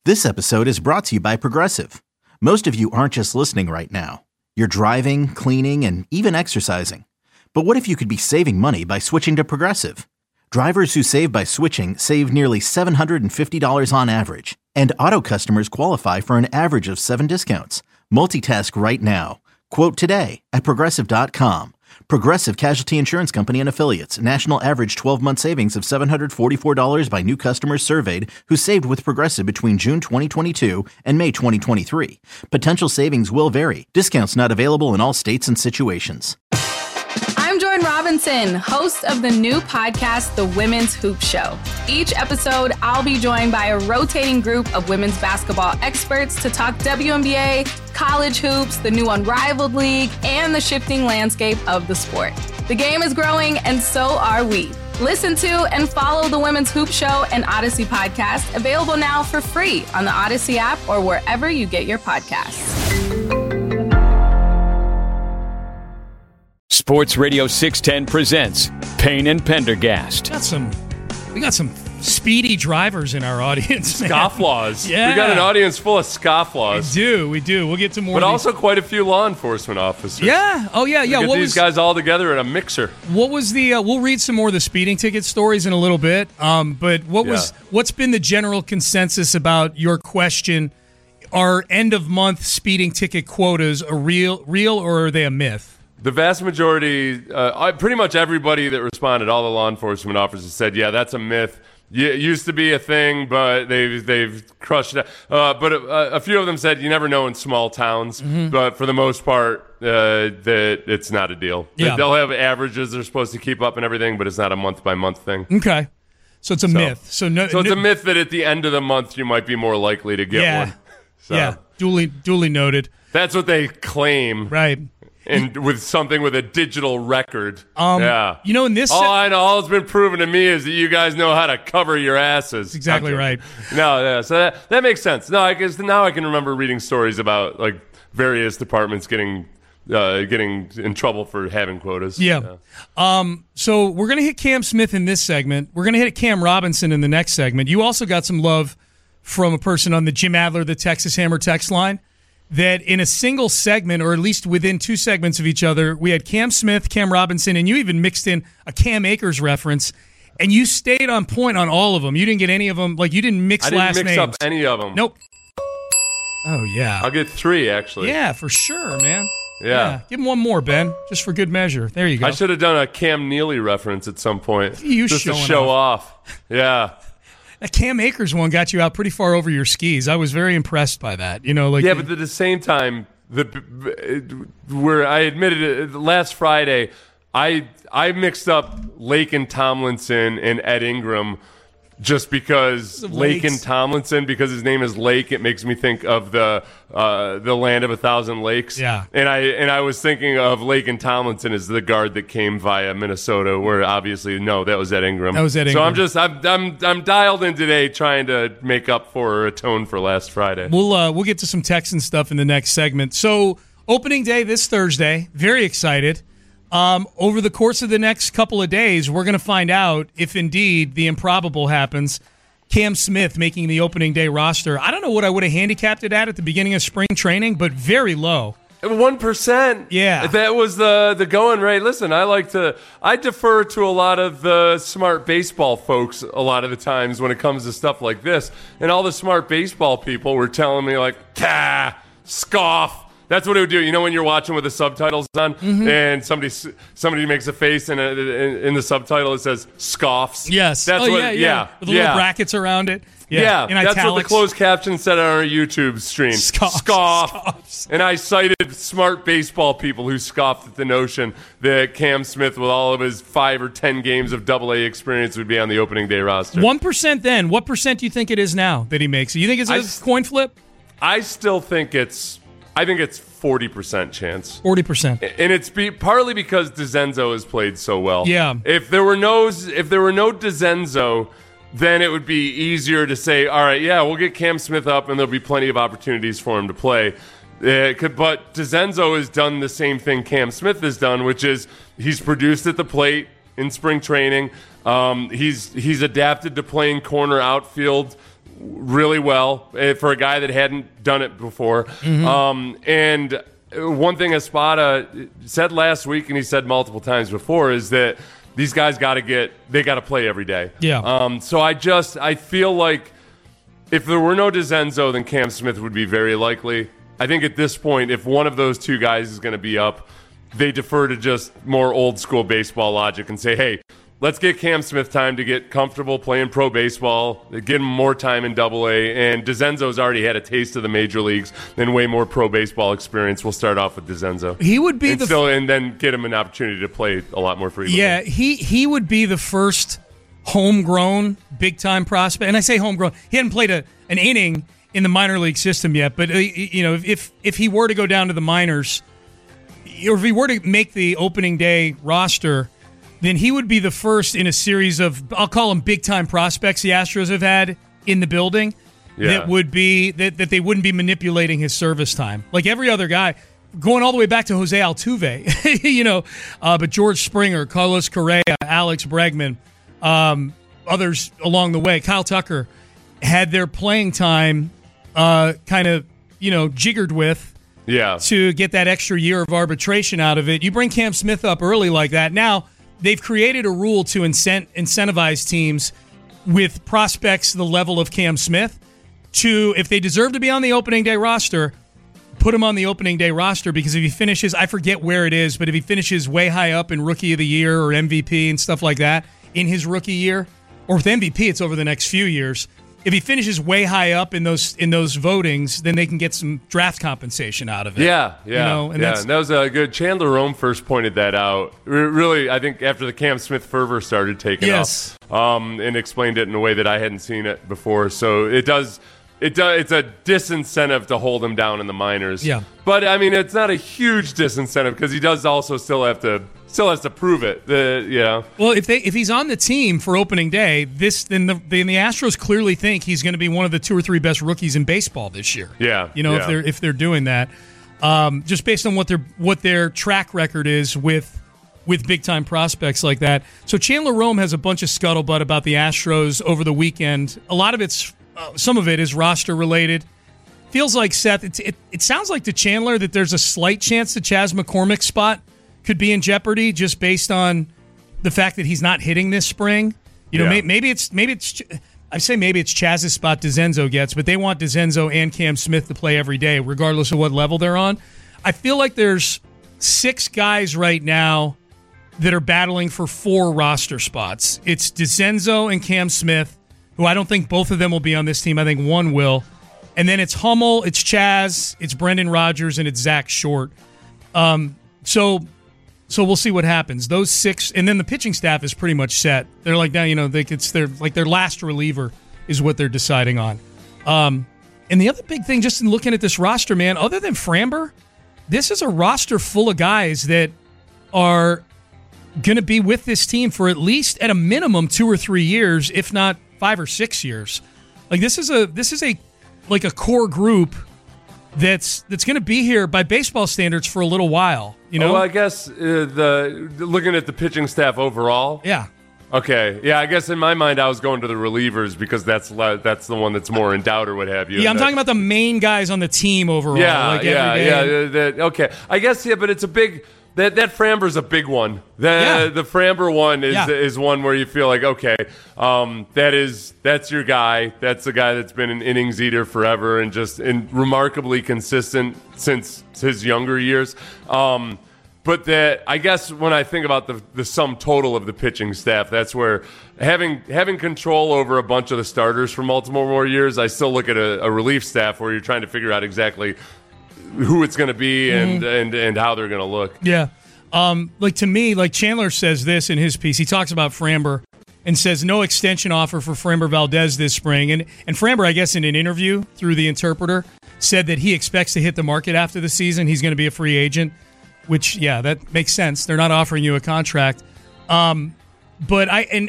This episode is brought to you by Progressive. Most of you aren't just listening right now. You're driving, cleaning, and even exercising. But what if you could be saving money by switching to Progressive? Drivers who save by switching save nearly $750 on average. And auto customers qualify for an average of 7 discounts. Multitask right now. Quote today at Progressive.com. Progressive Casualty Insurance Company and Affiliates. National average 12-month savings of $744 by new customers surveyed who saved with Progressive between June 2022 and May 2023. Potential savings will vary. Discounts not available in all states and situations. I'm Jordan Robinson, host of the new podcast, The Women's Hoop Show. Each episode, I'll be joined by a rotating group of women's basketball experts to talk WNBA, college hoops, the new Unrivaled League, and the shifting landscape of the sport. The game is growing, and so are we. Listen to and follow The Women's Hoop Show and Odyssey podcast, available now for free on the Odyssey app or wherever you get your podcasts. Sports Radio 610 presents Payne and Pendergast. We got some speedy drivers in our audience. Scofflaws. Yeah. We got an audience full of scofflaws. We do. We'll get to more. But also quite a few law enforcement officers. Yeah. Oh, yeah. Get these guys all together in a mixer. What was the? We'll read some more of the speeding ticket stories in a little bit. But what's been the general consensus about your question? Are end of month speeding ticket quotas a real, or are they a myth? The vast majority, pretty much everybody that responded, all the law enforcement officers said, yeah, that's a myth. It used to be a thing, but they've crushed it. But a few of them said you never know in small towns. Mm-hmm. But for the most part, that it's not a deal. Yeah. They'll have averages they're supposed to keep up and everything, but it's not a month-by-month thing. Okay. So it's a myth. So it's a myth that at the end of the month you might be more likely to get one. So yeah, duly noted. That's what they claim. Right. And with something with a digital record. Yeah. You know, in this... all it's been proven to me is that you guys know how to cover your asses. Exactly right. No, yeah, so that makes sense. No, I guess now I can remember reading stories about like various departments getting in trouble for having quotas. Yeah. So we're going to hit Cam Smith in this segment. We're going to hit Cam Robinson in the next segment. You also got some love from a person on the Jim Adler, the Texas Hammer text line, that in a single segment, or at least within 2 segments of each other, we had Cam Smith, Cam Robinson, and you even mixed in a Cam Akers reference, and you stayed on point on all of them. You didn't get any of them. Like, you didn't mix last names. I didn't mix up any of them. Nope. Oh, yeah. I'll get 3, actually. Yeah, for sure, man. Yeah. Give him one more, Ben, just for good measure. There you go. I should have done a Cam Neely reference at some point. Just to show off. Yeah. That Cam Akers one got you out pretty far over your skis. I was very impressed by that. You know, like but at the same time, where I admitted it last Friday, I mixed up Laken Tomlinson and Ed Ingram just because Laken Tomlinson, because his name is Lake, it makes me think of the land of 1,000 lakes. Yeah, and I was thinking of Laken Tomlinson as the guard that came via Minnesota, where obviously that was Ed Ingram. That was Ed Ingram. So I'm dialed in today, trying to make up for or atone for last Friday. We'll get to some Texan stuff in the next segment. So opening day this Thursday, very excited. Over the course of the next couple of days, we're going to find out if indeed the improbable happens. Cam Smith making the opening day roster. I don't know what I would have handicapped it at the beginning of spring training, but very low. 1%. Yeah. That was the going rate. Listen, I defer to a lot of the smart baseball folks a lot of the times when it comes to stuff like this. And all the smart baseball people were telling me like, scoff. That's what it would do. You know when you're watching with the subtitles on, and somebody makes a face, and in the subtitle it says scoffs. Yes. That's yeah. With the little brackets around it. Yeah. In That's italics. what the closed caption said on our YouTube stream. Scoff. And I cited smart baseball people who scoffed at the notion that Cam Smith, with all of his 5 or 10 games of AA experience, would be on the opening day roster. 1% then. What percent do you think it is now that he makes it? You think it's a coin flip? I still think it's 40% chance. 40%. And it's partly because DeZenzo has played so well. Yeah. If there were no DeZenzo, then it would be easier to say, all right, yeah, we'll get Cam Smith up and there'll be plenty of opportunities for him to play. But DeZenzo has done the same thing Cam Smith has done, which is he's produced at the plate in spring training. He's adapted to playing corner outfield really well for a guy that hadn't done it before. And one thing Espada said last week, and he said multiple times before, is that these guys got to play every day. Yeah. So I feel like if there were no DeZenzo, then Cam Smith would be very likely. I think at this point, if one of those two guys is going to be up, they defer to just more old school baseball logic and say, hey, let's get Cam Smith time to get comfortable playing pro baseball, get him more time in Double-A, and DeZenzo's already had a taste of the major leagues and way more pro baseball experience. We'll start off with DeZenzo. He would be and then get him an opportunity to play a lot more frequently. Yeah, he would be the first homegrown big-time prospect. And I say homegrown. He hadn't played an inning in the minor league system yet, but if he were to go down to the minors, or if he were to make the opening day roster, then he would be the first in a series of, I'll call them big-time prospects the Astros have had in the building that would be that they wouldn't be manipulating his service time. Like every other guy, going all the way back to Jose Altuve, but George Springer, Carlos Correa, Alex Bregman, others along the way, Kyle Tucker, had their playing time kind of, jiggered with to get that extra year of arbitration out of it. You bring Cam Smith up early like that. Now, they've created a rule to incentivize teams with prospects the level of Cam Smith to, if they deserve to be on the opening day roster, put him on the opening day roster, because if he finishes, I forget where it is, but if he finishes way high up in Rookie of the Year or MVP and stuff like that in his rookie year, or with MVP, it's over the next few years. If he finishes way high up in those votings, then they can get some draft compensation out of it. Yeah. And that was a good. Chandler Rome first pointed that out. Really, I think after the Cam Smith fervor started taking off, and explained it in a way that I hadn't seen it before. So it does. It's a disincentive to hold him down in the minors. Yeah. But I mean, it's not a huge disincentive because he does also still has to prove it. Well, if he's on the team for opening day, then the Astros clearly think he's going to be one of the 2 or 3 best rookies in baseball this year. Yeah. If they're doing that, just based on what their track record is with big time prospects like that. So Chandler Rome has a bunch of scuttlebutt about the Astros over the weekend. A lot of some of it is roster related. Feels like, Seth, it sounds like to Chandler that there's a slight chance the Chas McCormick spot could be in jeopardy just based on the fact that he's not hitting this spring. Maybe it's Chaz's spot DeZenzo gets, but they want DeZenzo and Cam Smith to play every day, regardless of what level they're on. I feel like there's 6 guys right now that are battling for 4 roster spots. It's DeZenzo and Cam Smith, who I don't think both of them will be on this team. I think one will. And then it's Hummel, it's Chaz, it's Brendan Rodgers, and it's Zach Short. So we'll see what happens. Those 6, and then the pitching staff is pretty much set. They're like now, their last reliever is what they're deciding on. And the other big thing, just in looking at this roster, man, other than Framber, this is a roster full of guys that are going to be with this team for at least, at a minimum, 2 or 3 years, if not 5 or 6 years. Like this is a core group that's going to be here by baseball standards for a little while. Well, I guess looking at the pitching staff overall. Yeah. Okay. Yeah, I guess in my mind I was going to the relievers because that's the one that's more in doubt or what have you. Yeah, I'm talking about the main guys on the team overall. Okay. I guess but it's a big. That Framber's a big one. The Framber one is one where you feel like, okay, that's your guy. That's the guy that's been an innings eater forever and just remarkably consistent since his younger years. But I guess when I think about the sum total of the pitching staff, that's where having control over a bunch of the starters for multiple more years, I still look at a relief staff where you're trying to figure out exactly who it's going to be and how they're going to look. Yeah. To me, Chandler says this in his piece. He talks about Framber and says no extension offer for Framber Valdez this spring. And Framber, I guess, in an interview through the interpreter, said that he expects to hit the market after the season. He's going to be a free agent, which, that makes sense. They're not offering you a contract. But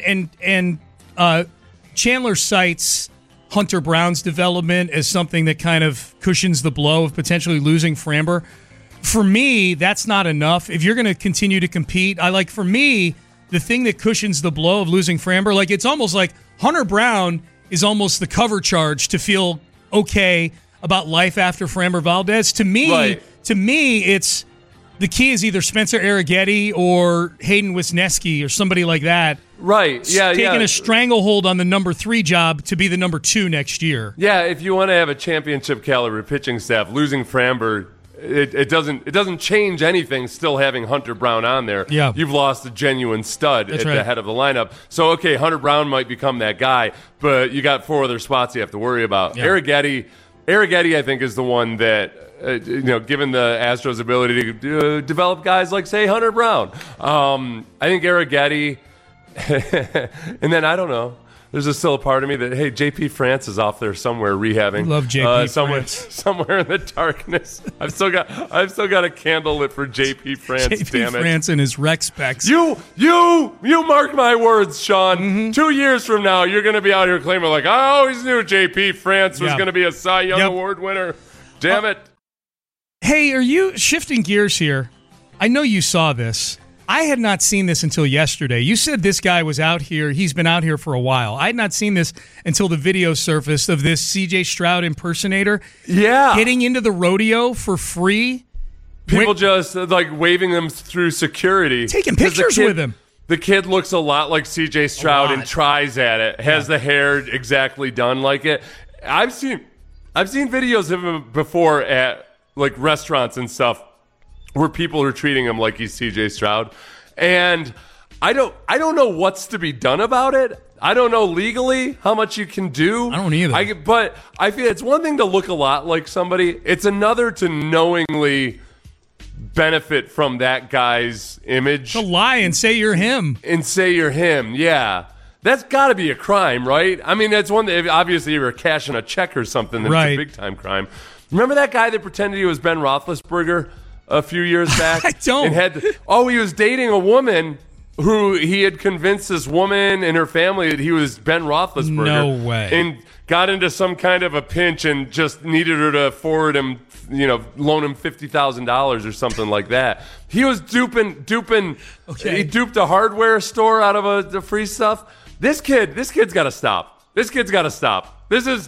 Chandler cites Hunter Brown's development as something that kind of cushions the blow of potentially losing Framber. For me, that's not enough. If you're going to continue to compete, for me, the thing that cushions the blow of losing Framber, it's almost like Hunter Brown is almost the cover charge to feel okay about life after Framber Valdez. To me, it's the key is either Spencer Arrighetti or Hayden Wisniewski or somebody like that. Right. Yeah. Taking a stranglehold on the number 3 job to be the number 2 next year. Yeah. If you want to have a championship caliber pitching staff, losing Framber, it doesn't change anything. Still having Hunter Brown on there, you've lost a genuine stud at the head of the lineup. So okay, Hunter Brown might become that guy, but you got 4 other spots you have to worry about. Yeah. Arrighetti, I think, is the one that. Given the Astros' ability to develop guys like, say, Hunter Brown. I think Arrighetti, and then I don't know. There's still a part of me that, hey, J.P. France is off there somewhere rehabbing. Love J.P. France. Somewhere in the darkness. I've still got a candle lit for J.P. France, J.P. damn it. France and his rec specs. You mark my words, Sean. Mm-hmm. 2 years from now, you're going to be out here claiming, like, I always knew J.P. France was going to be a Cy Young Award winner. Damn it. Hey, are you shifting gears here? I know you saw this. I had not seen this until yesterday. You said this guy was out here. He's been out here for a while. I had not seen this until the video surfaced of this C.J. Stroud impersonator getting into the rodeo for free. People just like waving them through security. Taking pictures with him. The kid looks a lot like C.J. Stroud and tries at it. Has the hair exactly done like it. I've seen videos of him before at like restaurants and stuff where people are treating him like he's CJ Stroud. And I don't know what's to be done about it. I don't know legally how much you can do. I don't either. But I feel it's one thing to look a lot like somebody. It's another to knowingly benefit from that guy's image. To lie and say you're him. Yeah. That's got to be a crime, right? I mean, that's one that obviously if you're cashing a check or something, that's a big-time crime. Remember that guy that pretended he was Ben Roethlisberger a few years back? I don't. He was dating a woman who he had convinced this woman and her family that he was Ben Roethlisberger. No way. And got into some kind of a pinch and just needed her to forward him, loan him $50,000 or something like that. He was duping. Okay. He duped a hardware store out of the free stuff. This kid's got to stop. This is,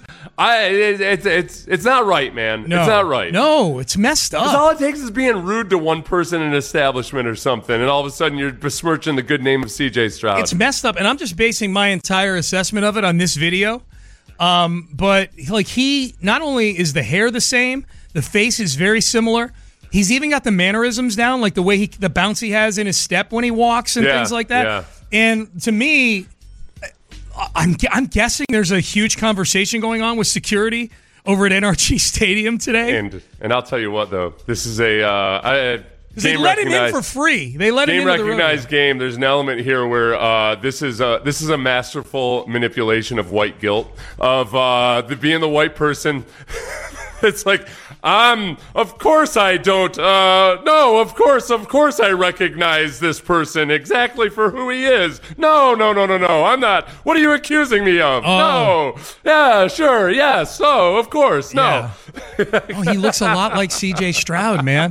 it's not right, man. No. It's not right. No, it's messed up. Because all it takes is being rude to one person in an establishment or something, and all of a sudden you're besmirching the good name of C.J. Stroud. It's messed up, and I'm just basing my entire assessment of it on this video. But like he, not only is the hair the same, the face is very similar. He's even got the mannerisms down, like the way the bounce he has in his step when he walks and things like that. Yeah. And to me, I'm guessing there's a huge conversation going on with security over at NRG Stadium today. And I'll tell you what, though, this is a they let him in for free. They let him in. Game recognized game. There's an element here where this is a masterful manipulation of white guilt of being the white person. It's like. Of course I don't. No, of course I recognize this person exactly for who he is. No, I'm not. What are you accusing me of? No. Yeah, sure, yes. Oh, of course, no. Yeah. He looks a lot like C.J. Stroud, man.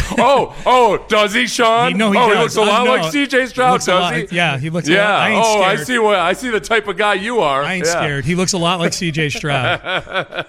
Does he, Sean? He looks a lot like C.J. Stroud, does he? Yeah, he looks a lot. I ain't scared. I see the type of guy you are. I ain't scared. He looks a lot like C.J. Stroud.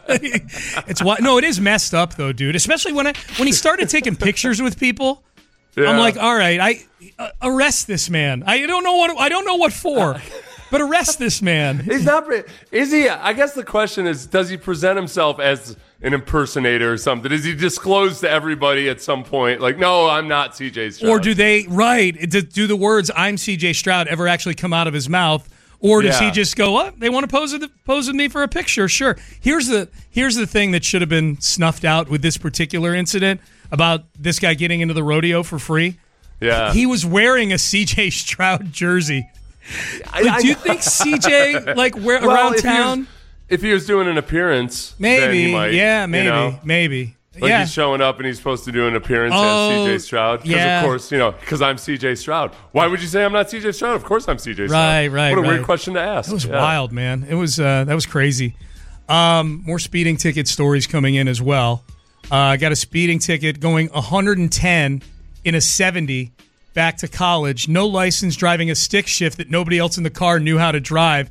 It is messed up. Though, dude, especially when he started taking pictures with people, I'm like, all right, arrest this man. I don't know what for, but arrest this man. He's not. Is he? I guess the question is, does he present himself as an impersonator or something? Does he disclose to everybody at some point, like, no, I'm not CJ Stroud? Or do do the words "I'm CJ Stroud" ever actually come out of his mouth? Or does he just go, oh, they want to pose with me for a picture? Sure. Here's the thing that should have been snuffed out with this particular incident about this guy getting into the rodeo for free. Yeah. He was wearing a C.J. Stroud jersey. Do you think C.J. around town? If he was doing an appearance, maybe. Then he might, maybe. He's showing up and he's supposed to do an appearance as CJ Stroud. Because, of course, because I'm CJ Stroud. Why would you say I'm not CJ Stroud? Of course I'm CJ Stroud. Right. What a weird question to ask. It was wild, man. It was that was crazy. More speeding ticket stories coming in as well. I got a speeding ticket going 110 in a 70 back to college. No license, driving a stick shift that nobody else in the car knew how to drive.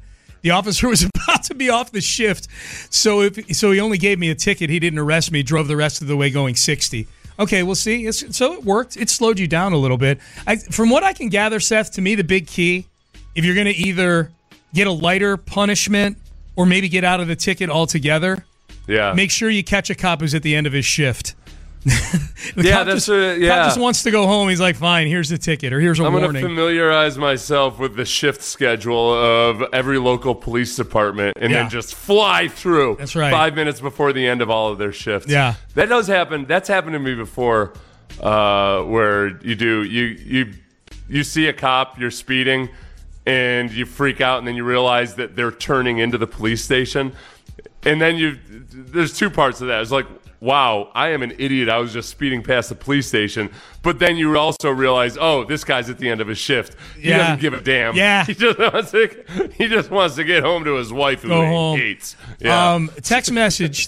The officer was about to be off the shift, so he only gave me a ticket. He didn't arrest me. Drove the rest of the way going 60. Okay, we'll see. So it worked. It slowed you down a little bit. From what I can gather, Seth, to me the big key, if you're going to either get a lighter punishment or maybe get out of the ticket altogether, make sure you catch a cop who's at the end of his shift. Cop just wants to go home. He's like, fine, here's the ticket, or here's a warning. I'm going to familiarize myself with the shift schedule of every local police department and then just fly through. That's right. 5 minutes before the end of all of their shifts. Yeah. That does happen. That's happened to me before, where you see a cop, you're speeding, and you freak out, and then you realize that they're turning into the police station. And then there's two parts of that. It's like, wow, I am an idiot. I was just speeding past the police station. But then you also realize, oh, this guy's at the end of his shift. He doesn't give a damn. Yeah. He just wants to get home to his wife who he hates. Yeah. Text message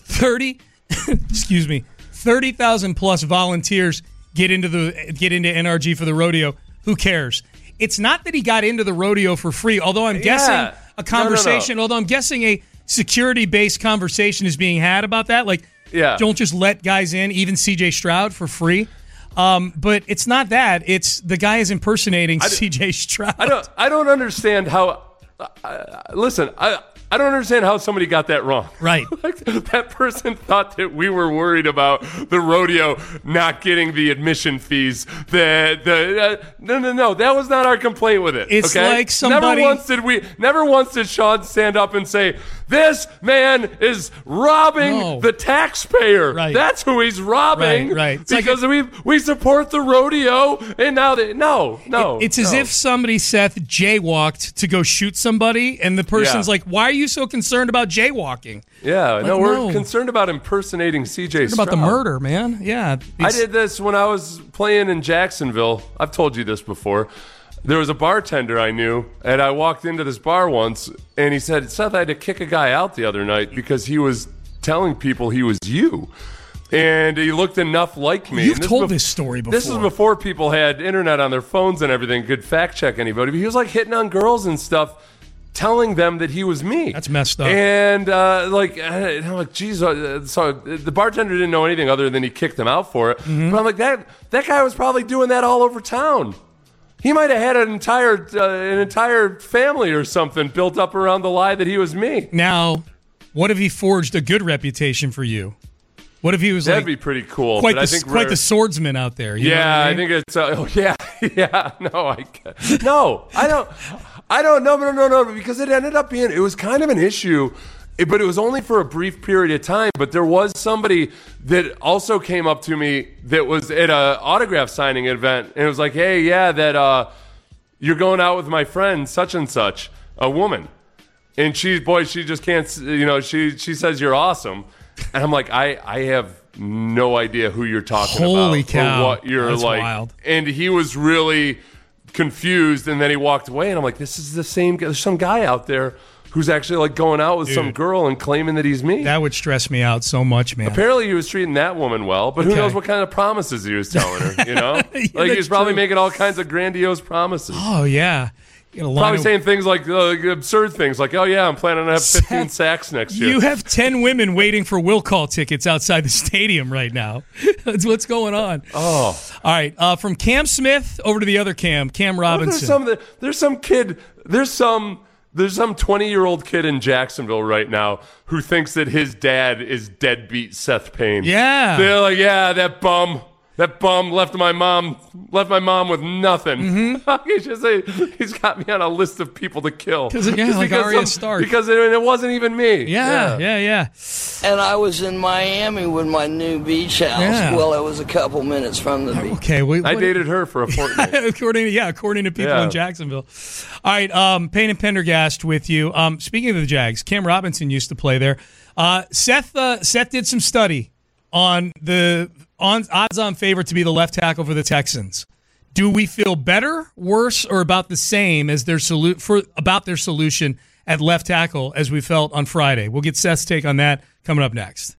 30,000 plus volunteers get into NRG for the rodeo. Who cares? It's not that he got into the rodeo for free, although I'm guessing a conversation, although I'm guessing a security-based conversation is being had about that. Like, don't just let guys in, even C.J. Stroud, for free. But it's not that. It's the guy is impersonating C.J. Stroud. I don't understand how. Listen, I don't understand how somebody got that wrong. Right. Like, that person thought that we were worried about the rodeo not getting the admission fees. No. That was not our complaint with it. It's okay? like somebody. Never once did Sean stand up and say, "This man is robbing the taxpayer." Right. That's who he's robbing. Right. It's because we support the rodeo, and now It's as if somebody, Seth, jaywalked to go shoot somebody, and the person's like, "Why are you so concerned about jaywalking?" Yeah, we're concerned about impersonating C.J. Stroud. About the murder, man. Yeah. I did this when I was playing in Jacksonville. I've told you this before. There was a bartender I knew, and I walked into this bar once, and he said, "Seth, I had to kick a guy out the other night because he was telling people he was you." And he looked enough like me. You've told this story before. This is before people had internet on their phones and everything, could fact check anybody. But he was like hitting on girls and stuff, telling them that he was me. That's messed up. And I'm like, geez. So the bartender didn't know anything other than he kicked him out for it. Mm-hmm. But I'm like, that guy was probably doing that all over town. He might have had an entire family or something built up around the lie that he was me. Now, what if he forged a good reputation for you? What if he was That'd be pretty cool. Quite the swordsman out there. You know what I mean? think it's. No, I don't. No. Because it ended up being. It was kind of an issue. But it was only for a brief period of time. But there was somebody that also came up to me that was at an autograph signing event. And it was like, hey, you're going out with my friend such and such, a woman. And she just can't, she says you're awesome. And I'm like, I have no idea who you're talking about. Holy cow. Or what you're That's like. Wild. And he was really confused. And then he walked away. And I'm like, this is the same guy. There's some guy out there who's actually like going out with some girl and claiming that he's me. That would stress me out so much, man. Apparently he was treating that woman well, but who knows what kind of promises he was telling her, you know? Like he was probably making all kinds of grandiose promises. Oh, yeah. Probably saying things like absurd things like, oh, yeah, I'm planning to have 15 sacks next year. You have 10 women waiting for will call tickets outside the stadium right now. That's what's going on. Oh. All right. From Cam Smith over to the other Cam Robinson. There's some 20-year-old kid in Jacksonville right now who thinks that his dad is deadbeat Seth Payne. Yeah. They're like, yeah, that bum left my mom with nothing. Mm-hmm. He's got me on a list of people to kill. Like Arya Stark. Because it wasn't even me. Yeah. And I was in Miami with my new beach house. Yeah. Well, it was a couple minutes from the beach. Okay, I dated her for a fortnight. according to people in Jacksonville. All right, Payne and Pendergast with you. Speaking of the Jags, Cam Robinson used to play there. Seth did some study on the odds-on favorite to be the left tackle for the Texans. Do we feel better, worse, or about the same as their solution at left tackle as we felt on Friday? We'll get Seth's take on that coming up next.